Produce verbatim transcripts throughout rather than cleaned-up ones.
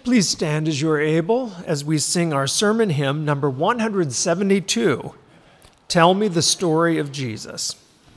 Please stand as you are able as we sing our sermon hymn, number one seventy-two, Tell Me the Story of Jesus.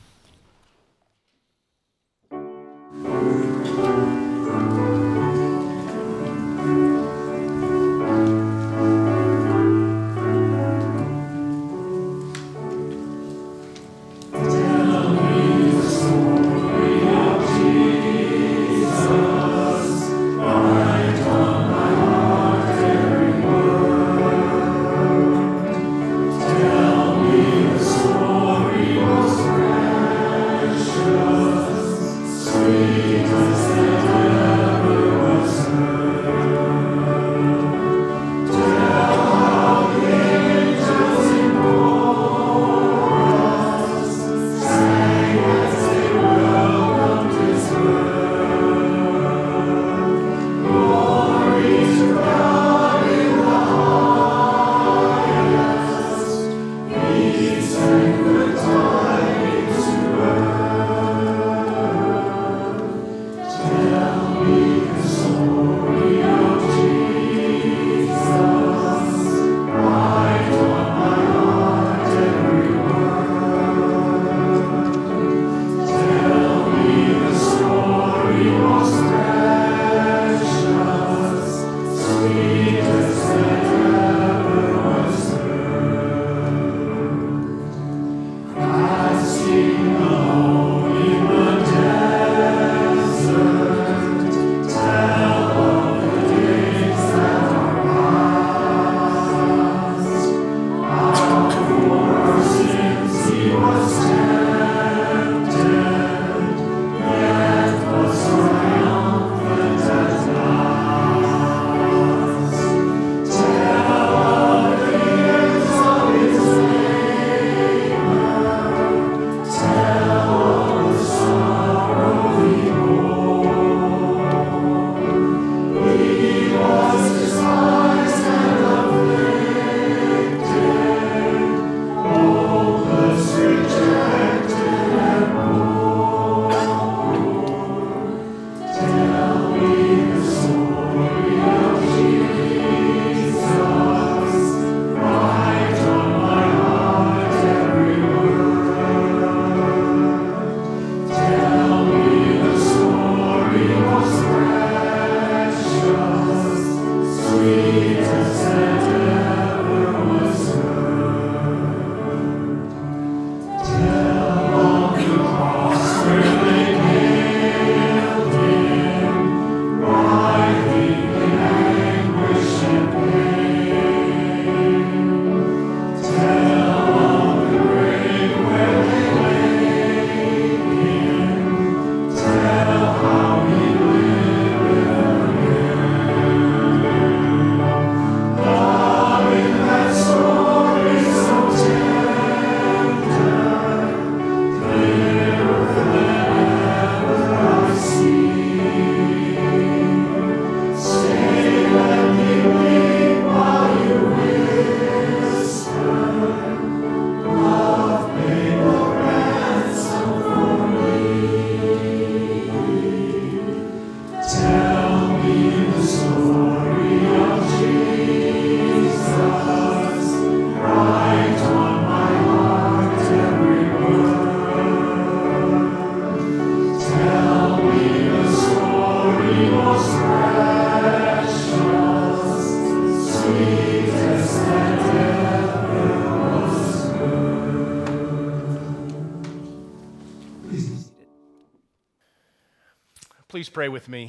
Please pray with me.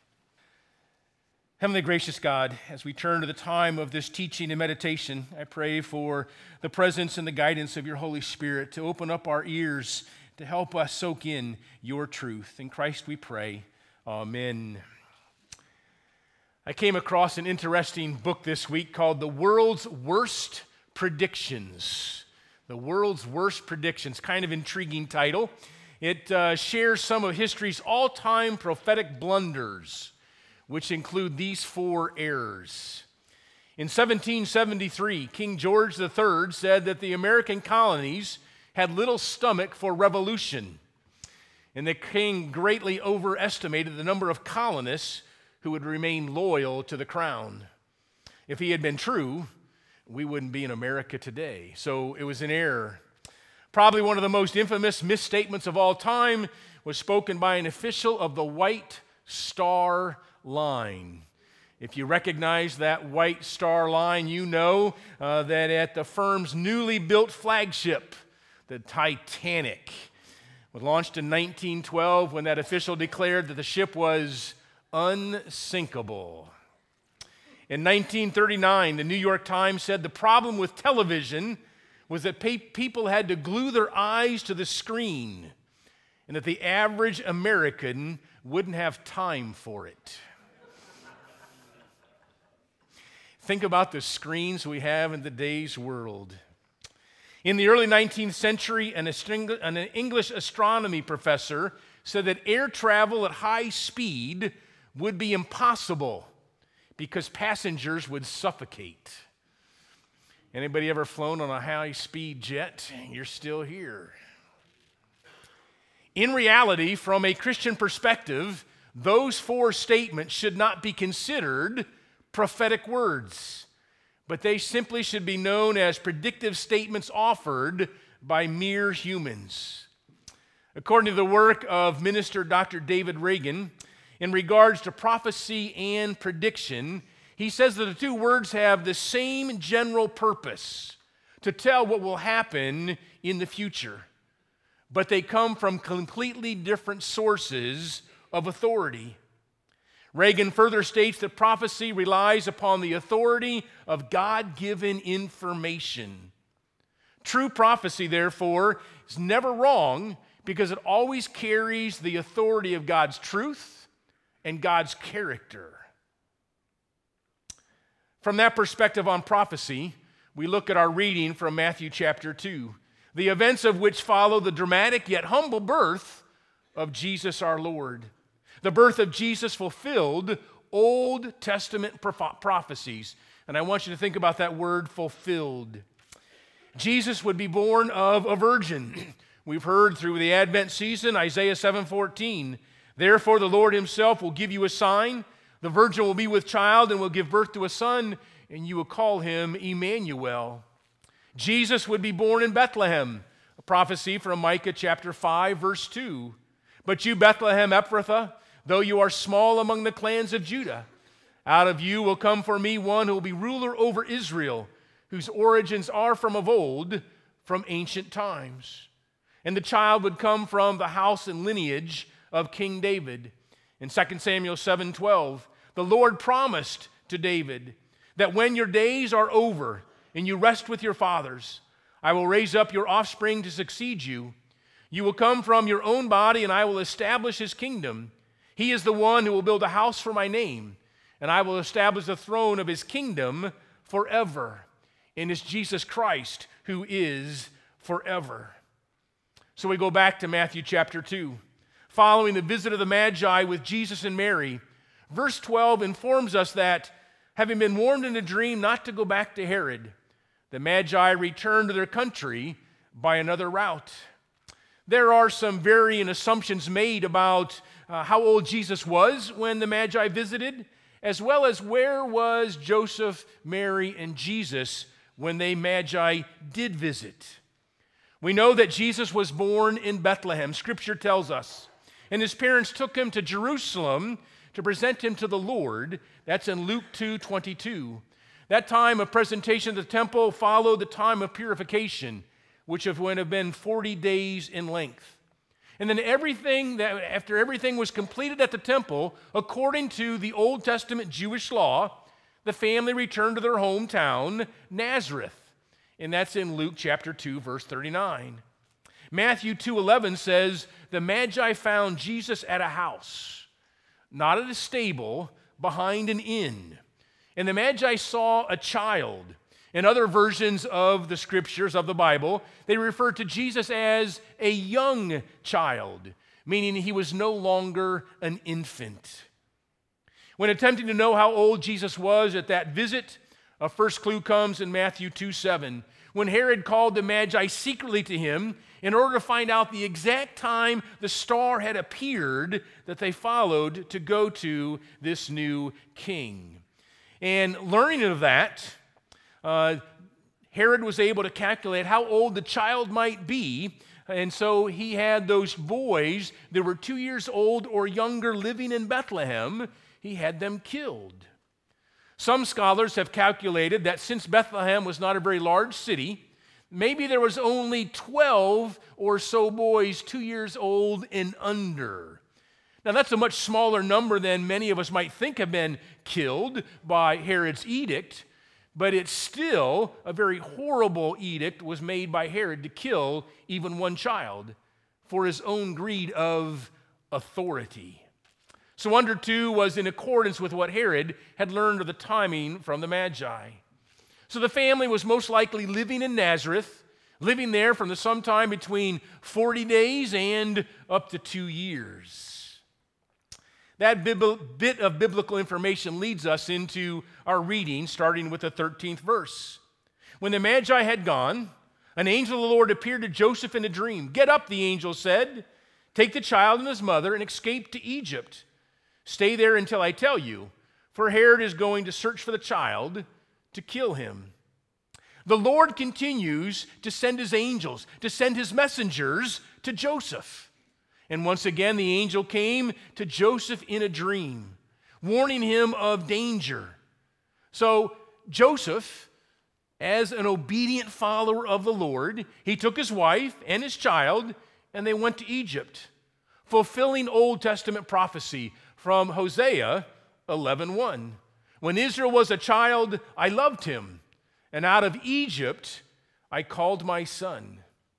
Heavenly gracious God, as we turn to the time of this teaching and meditation, I pray for the presence and the guidance of your Holy Spirit to open up our ears, to help us soak in your truth. In Christ we pray. Amen. I came across an interesting book this week called The World's Worst Predictions. The World's Worst Predictions, kind of intriguing title. It uh, shares some of history's all-time prophetic blunders, which include these four errors. In seventeen seventy-three, King George the Third said that the American colonies had little stomach for revolution, and the king greatly overestimated the number of colonists who would remain loyal to the crown. If he had been true, we wouldn't be in America today. So it was an error. Probably one of the most infamous misstatements of all time was spoken by an official of the White Star Line. If you recognize that White Star Line, you know uh, that at the firm's newly built flagship, the Titanic, was launched in nineteen twelve when that official declared that the ship was unsinkable. In nineteen thirty-nine, the New York Times said the problem with television was that pe- people had to glue their eyes to the screen and that the average American wouldn't have time for it. Think about the screens we have in today's world. In the early nineteenth century, an, astring- an English astronomy professor said that air travel at high speed would be impossible because passengers would suffocate. Anybody ever flown on a high-speed jet? You're still here. In reality, from a Christian perspective, those four statements should not be considered prophetic words, but they simply should be known as predictive statements offered by mere humans. According to the work of Minister Doctor David Reagan, in regards to prophecy and prediction, he says that the two words have the same general purpose, to tell what will happen in the future, but they come from completely different sources of authority. Reagan further states that prophecy relies upon the authority of God-given information. True prophecy, therefore, is never wrong because it always carries the authority of God's truth and God's character. From that perspective on prophecy, we look at our reading from Matthew chapter two, the events of which follow the dramatic yet humble birth of Jesus our Lord. The birth of Jesus fulfilled Old Testament prophecies. And I want you to think about that word, fulfilled. Jesus would be born of a virgin. We've heard through the Advent season, Isaiah seven fourteen, therefore the Lord himself will give you a sign. The virgin will be with child and will give birth to a son, and you will call him Emmanuel. Jesus would be born in Bethlehem, a prophecy from Micah chapter five, verse two. But you, Bethlehem Ephrathah, though you are small among the clans of Judah, out of you will come for me one who will be ruler over Israel, whose origins are from of old, from ancient times. And the child would come from the house and lineage of King David. In Second Samuel seven twelve, the Lord promised to David that when your days are over and you rest with your fathers, I will raise up your offspring to succeed you. You will come from your own body, and I will establish his kingdom. He is the one who will build a house for my name, and I will establish the throne of his kingdom forever. And it's Jesus Christ who is forever. So we go back to Matthew chapter two. Following the visit of the Magi with Jesus and Mary, verse twelve informs us that, having been warned in a dream not to go back to Herod, the Magi returned to their country by another route. There are some varying assumptions made about uh, how old Jesus was when the Magi visited, as well as where was Joseph, Mary, and Jesus when they Magi did visit. We know that Jesus was born in Bethlehem, Scripture tells us, and his parents took him to Jerusalem to present him to the Lord. That's in Luke two twenty-two. That time of presentation to the temple followed the time of purification, which would have been forty days in length. And then everything that after everything was completed at the temple, according to the Old Testament Jewish law, the family returned to their hometown, Nazareth. And that's in Luke chapter two, verse thirty-nine. Matthew two eleven says, the Magi found Jesus at a house, not at a stable, behind an inn. And the Magi saw a child. In other versions of the scriptures of the Bible, they refer to Jesus as a young child, meaning he was no longer an infant. When attempting to know how old Jesus was at that visit, a first clue comes in Matthew two seven. When Herod called the Magi secretly to him in order to find out the exact time the star had appeared that they followed to go to this new king. And learning of that, uh, Herod was able to calculate how old the child might be, and so he had those boys that were two years old or younger living in Bethlehem, he had them killed. Some scholars have calculated that since Bethlehem was not a very large city, maybe there was only twelve or so boys two years old and under. Now that's a much smaller number than many of us might think have been killed by Herod's edict, but it's still a very horrible edict was made by Herod to kill even one child for his own greed of authority. So under two was in accordance with what Herod had learned of the timing from the Magi. So the family was most likely living in Nazareth, living there from the sometime between forty days and up to two years. That bib- bit of biblical information leads us into our reading, starting with the thirteenth verse. When the Magi had gone, an angel of the Lord appeared to Joseph in a dream. "Get up," the angel said, "take the child and his mother and escape to Egypt. Stay there until I tell you, for Herod is going to search for the child to kill him." The Lord continues to send his angels, to send his messengers to Joseph. And once again, the angel came to Joseph in a dream, warning him of danger. So Joseph, as an obedient follower of the Lord, he took his wife and his child, and they went to Egypt, fulfilling Old Testament prophecy from Hosea eleven one. "When Israel was a child, I loved him, and out of Egypt I called my son."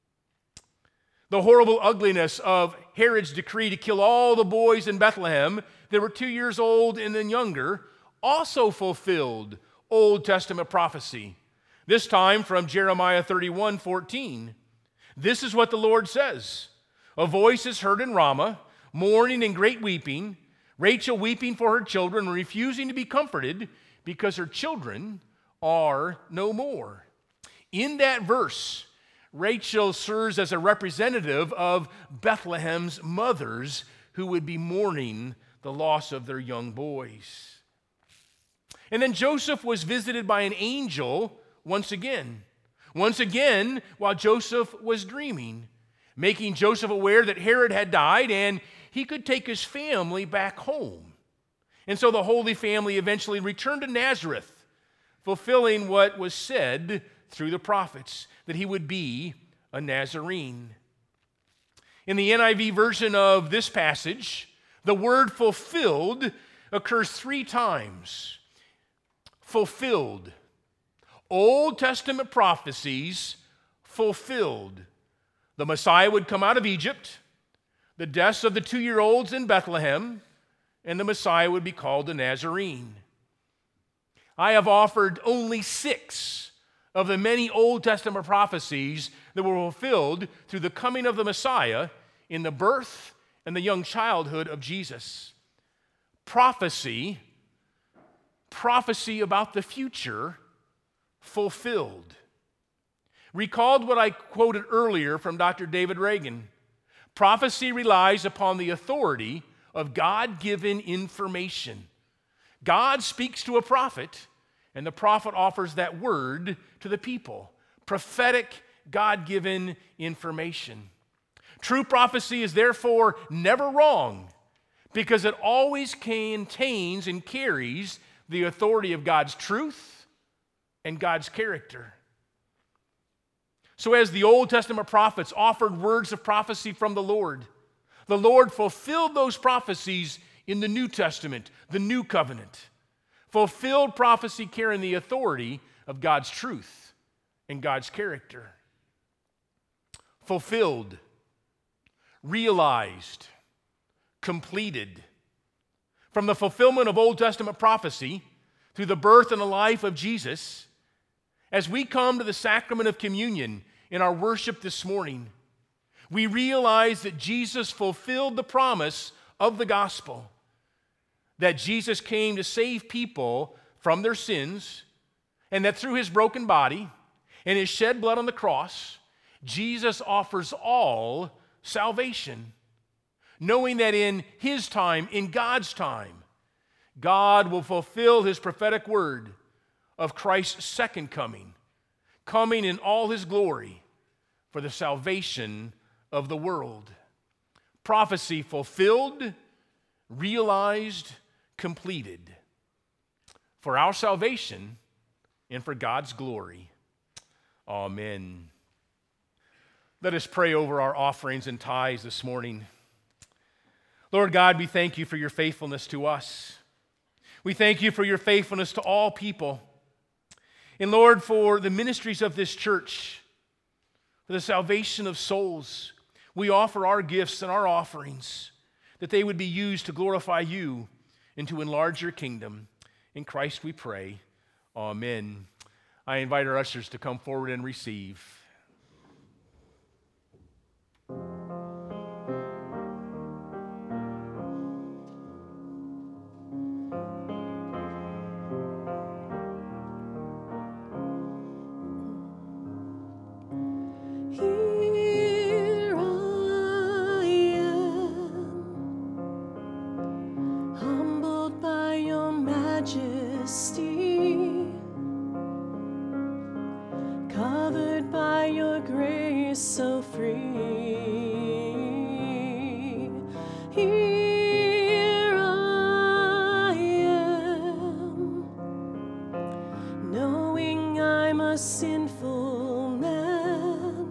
The horrible ugliness of Herod's decree to kill all the boys in Bethlehem that were two years old and then younger also fulfilled Old Testament prophecy, this time from Jeremiah thirty-one fourteen. "This is what the Lord says. A voice is heard in Ramah, mourning and great weeping, Rachel weeping for her children and refusing to be comforted because her children are no more." In that verse, Rachel serves as a representative of Bethlehem's mothers who would be mourning the loss of their young boys. And then Joseph was visited by an angel once again. Once again, while Joseph was dreaming, making Joseph aware that Herod had died and he could take his family back home. And so the Holy Family eventually returned to Nazareth, fulfilling what was said through the prophets, that he would be a Nazarene. In the N I V version of this passage, the word fulfilled occurs three times. Fulfilled. Old Testament prophecies fulfilled. The Messiah would come out of Egypt, the deaths of the two-year-olds in Bethlehem, and the Messiah would be called a Nazarene. I have offered only six of the many Old Testament prophecies that were fulfilled through the coming of the Messiah in the birth and the young childhood of Jesus. Prophecy, prophecy about the future fulfilled. Recalled what I quoted earlier from Doctor David Reagan. Prophecy relies upon the authority of God-given information. God speaks to a prophet, and the prophet offers that word to the people. Prophetic, God-given information. True prophecy is therefore never wrong because it always contains and carries the authority of God's truth and God's character. So as the Old Testament prophets offered words of prophecy from the Lord, the Lord fulfilled those prophecies in the New Testament, the New Covenant. Fulfilled prophecy carrying the authority of God's truth and God's character. Fulfilled, realized, completed. From the fulfillment of Old Testament prophecy through the birth and the life of Jesus, as we come to the sacrament of communion in our worship this morning, we realize that Jesus fulfilled the promise of the gospel, that Jesus came to save people from their sins, and that through his broken body and his shed blood on the cross, Jesus offers all salvation, knowing that in his time, in God's time, God will fulfill his prophetic word of Christ's second coming, coming in all his glory for the salvation of the world. Prophecy fulfilled, realized, completed for our salvation and for God's glory. Amen. Let us pray over our offerings and tithes this morning. Lord God, we thank you for your faithfulness to us. We thank you for your faithfulness to all people. And Lord, for the ministries of this church, for the salvation of souls, we offer our gifts and our offerings that they would be used to glorify you and to enlarge your kingdom. In Christ we pray. Amen. I invite our ushers to come forward and receive. Here I am, humbled by your majesty, covered by your grace so free. Here I am, knowing I'm a sinful man,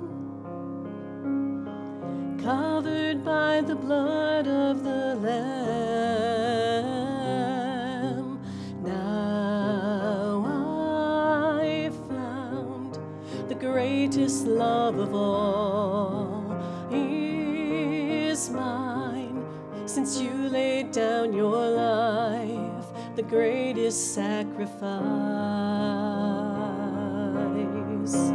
covered by the blood of the Lamb. Now I found the greatest love of all is mine, since you laid down your life, the greatest sacrifice.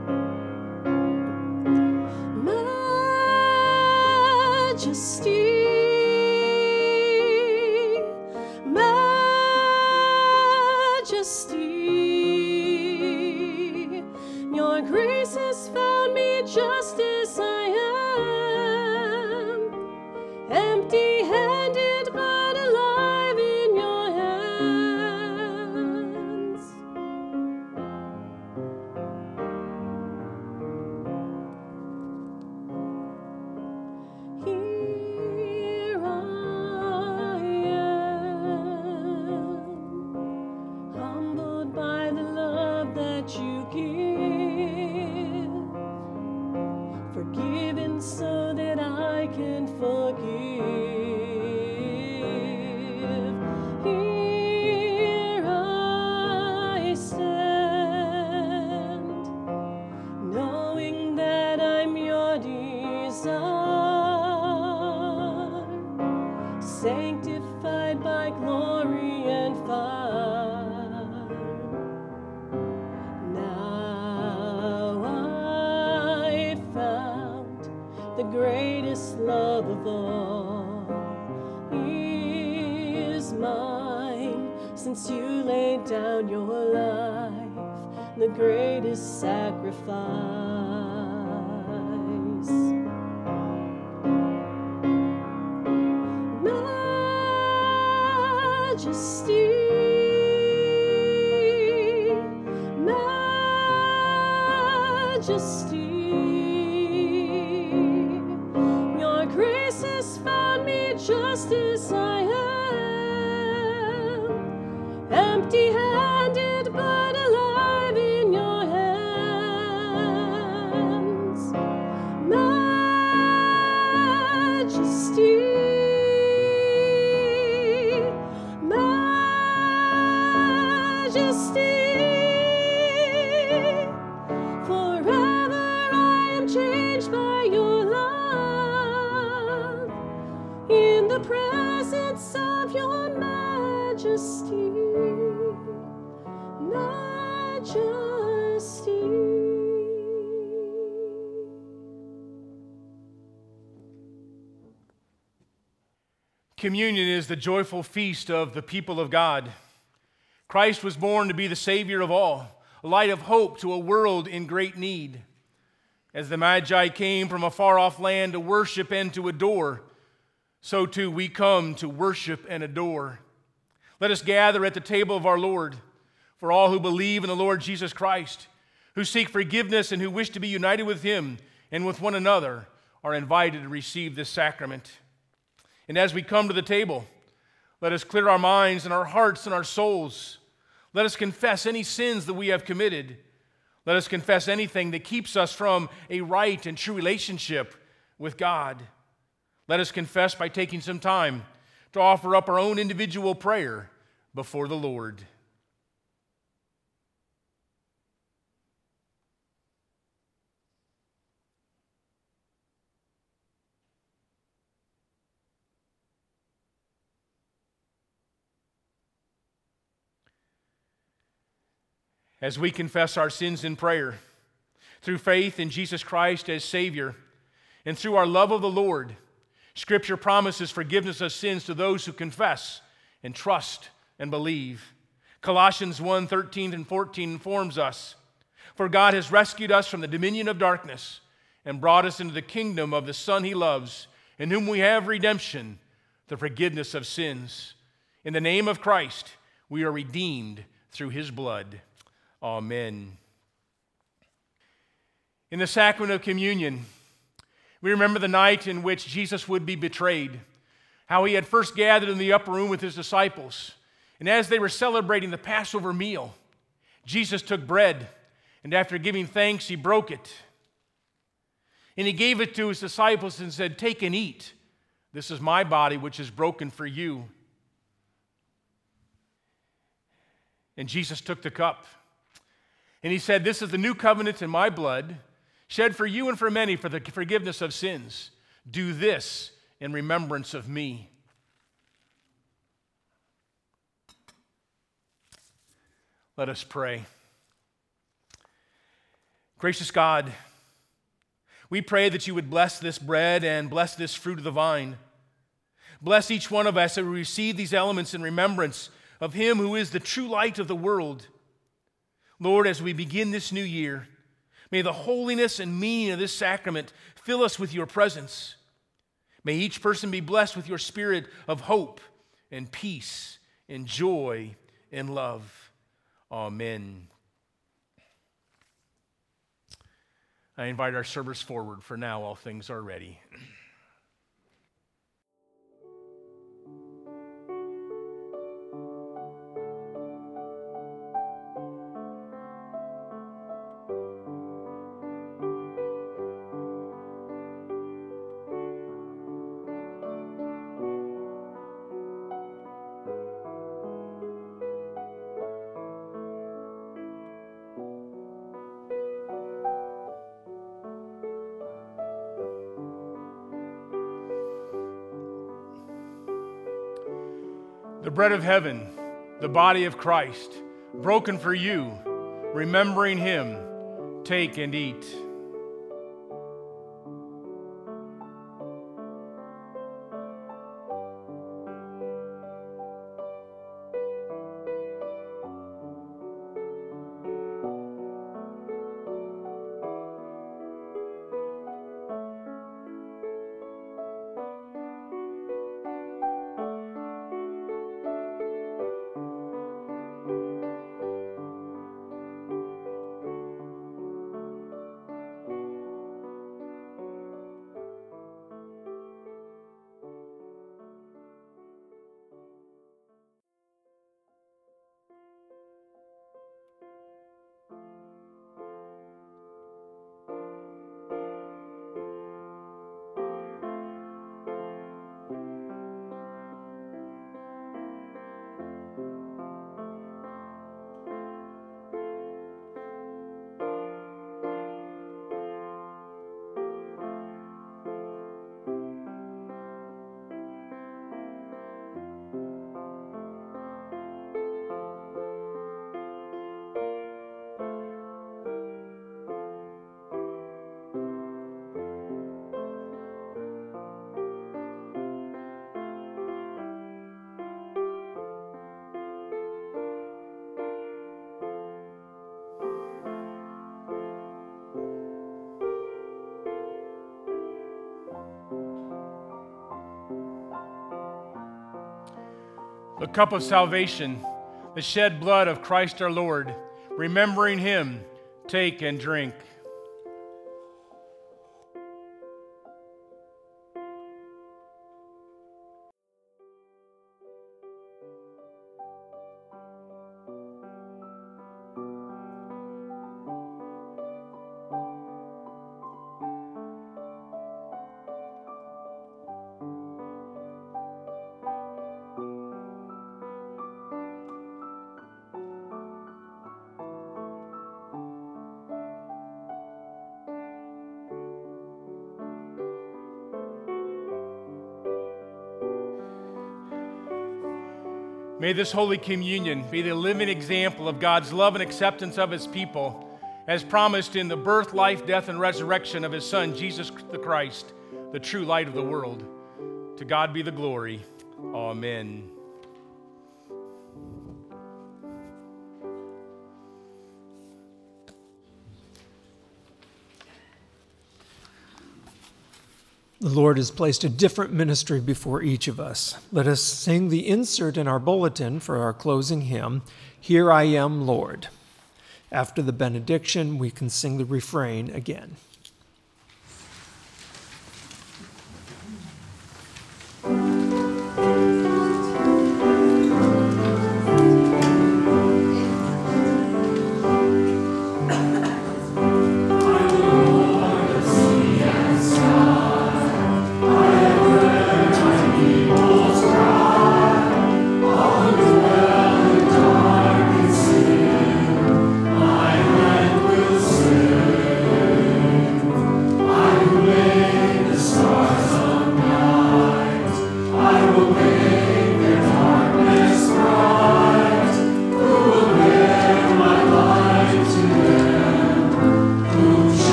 Majesty, majesty, your grace has found me just as I am, empty-handed but alive in your hands. Here I am, humbled by the love that you give, forgiven so that I can forgive. Here I stand, knowing that I'm your desire, sanctified by glory and fire. Now I found the greatest love of all is mine, since you laid down your life, the greatest sacrifice. Majesty, majesty, your grace has found me just as I am, empty-handed but alive in your hands. Majesty, majesty, forever I am changed by your love, in the presence of your majesty, majesty. Communion is the joyful feast of the people of God. Christ was born to be the Savior of all, a light of hope to a world in great need. As the Magi came from a far-off land to worship and to adore, so too we come to worship and adore. Let us gather at the table of our Lord, for all who believe in the Lord Jesus Christ, who seek forgiveness and who wish to be united with Him and with one another, are invited to receive this sacrament. And as we come to the table, let us clear our minds and our hearts and our souls. Let us confess any sins that we have committed. Let us confess anything that keeps us from a right and true relationship with God. Let us confess by taking some time to offer up our own individual prayer before the Lord. As we confess our sins in prayer, through faith in Jesus Christ as Savior, and through our love of the Lord, Scripture promises forgiveness of sins to those who confess and trust and believe. Colossians one, thirteen and fourteen informs us, "For God has rescued us from the dominion of darkness and brought us into the kingdom of the Son He loves, in whom we have redemption, the forgiveness of sins. In the name of Christ, we are redeemed through His blood." Amen. In the sacrament of communion, we remember the night in which Jesus would be betrayed, how He had first gathered in the upper room with His disciples. And as they were celebrating the Passover meal, Jesus took bread, and after giving thanks, He broke it. And He gave it to His disciples and said, "Take and eat. This is my body, which is broken for you." And Jesus took the cup, and He said, "This is the new covenant in my blood, shed for you and for many for the forgiveness of sins. Do this in remembrance of me." Let us pray. Gracious God, we pray that You would bless this bread and bless this fruit of the vine. Bless each one of us as we receive these elements in remembrance of Him who is the true light of the world. Lord, as we begin this new year, may the holiness and meaning of this sacrament fill us with Your presence. May each person be blessed with Your spirit of hope and peace and joy and love. Amen. I invite our servers forward, for now all things are ready. The bread of heaven, the body of Christ, broken for you, remembering Him, take and eat. the cup of salvation, the shed blood of Christ our Lord. Remembering him, take and drink. May this Holy Communion be the living example of God's love and acceptance of his people, as promised in the birth, life, death, and resurrection of his Son, Jesus the Christ, the true light of the world. To God be the glory. Amen. The Lord has placed a different ministry before each of us. Let us sing the insert in our bulletin for our closing hymn, Here I Am, Lord. After the benediction, we can sing the refrain again.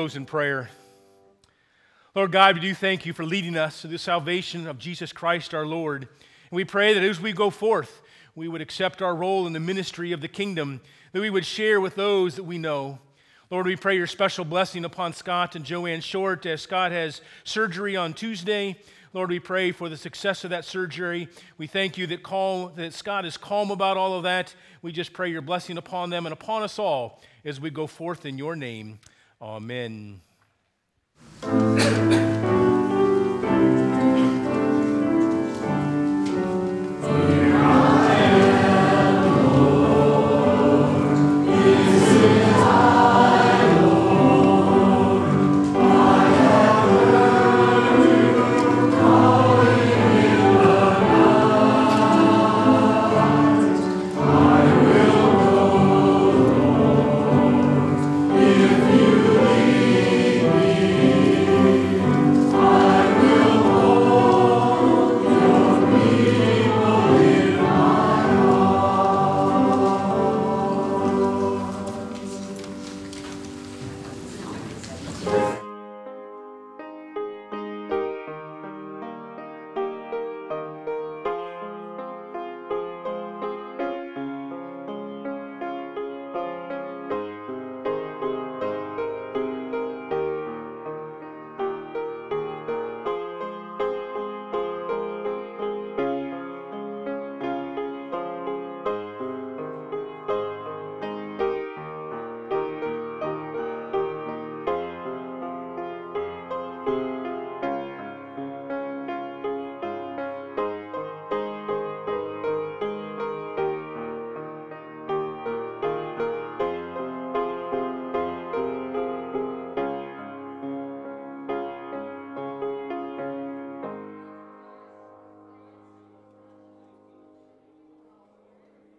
close in prayer. Lord God, we do thank you for leading us to the salvation of Jesus Christ our Lord. And we pray that as we go forth, we would accept our role in the ministry of the kingdom, that we would share with those that we know. Lord, we pray your special blessing upon Scott and Joanne Short as Scott has surgery on Tuesday. Lord, we pray for the success of that surgery. We thank you that, calm, that Scott is calm about all of that. We just pray your blessing upon them and upon us all as we go forth in your name. Amen.